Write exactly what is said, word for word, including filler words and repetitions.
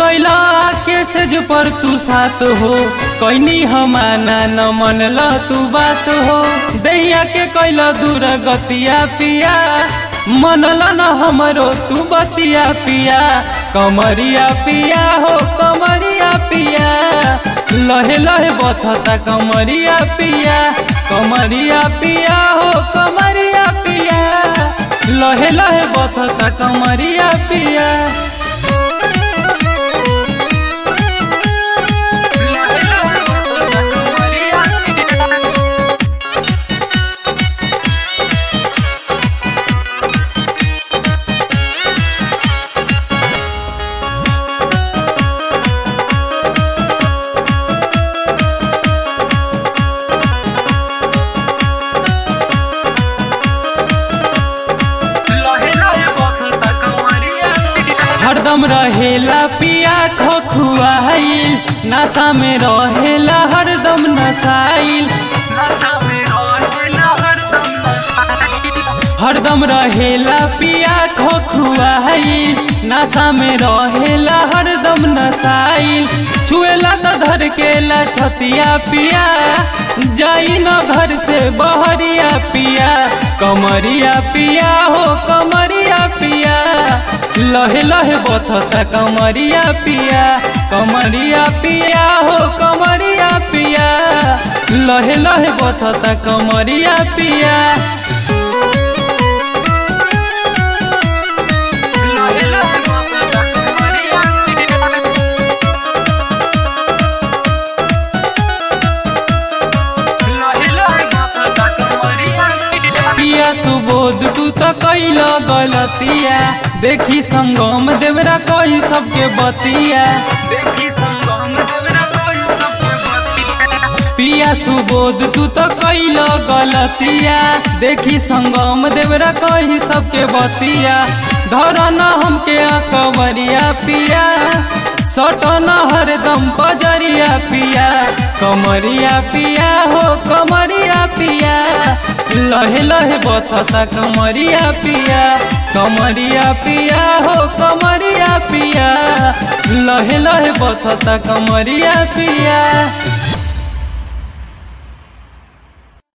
गैला के सेज पर तू साथ हो, कैनी हमाना न मनला तू बात हो। दैया के कैला दूर गतिया पिया, मनला न हमरो तू बतिया पिया। कमरिया पिया हो कमरिया पिया, लहे लहे बथता कमरिया पिया। कमरिया पिया हो कमरिया पिया, लहे लहे बथता कमरिया पिया। हरदम रहेला पिया खोखुआइल, नशा में रहेला हरदम नशाइल। हरदम रहेला पिया खोखुआइल, नशा में रहेला हरदम नशाइल। छुएला तो धर केला छतिया पिया, जाई न घर से बहरिया पिया। कमरिया पिया हो कमरिया पिया, लहे लहे बथता कमरिया पिया। कमरिया पिया हो कमरिया पिया, लहे लहे बथता कमरिया पिया। पिया सुबोध तू तो कैल गलतिया, देखी संगम देवरा कही सबके बतिया। देखी संगम देवरा कही सबके बतिया। पिया सुबोध तू तो कैल गलतिया, देखी संगम देवरा कही सबके बतिया। धरन हमके कमरिया पिया, सटन हरदम पजरिया पिया। कमरिया पिया हो कमरिया पिया, लहे लहे बथता कमरिया पिया। कमरिया पिया हो कमरिया पिया, लहे लहे बथता कमरिया पिया।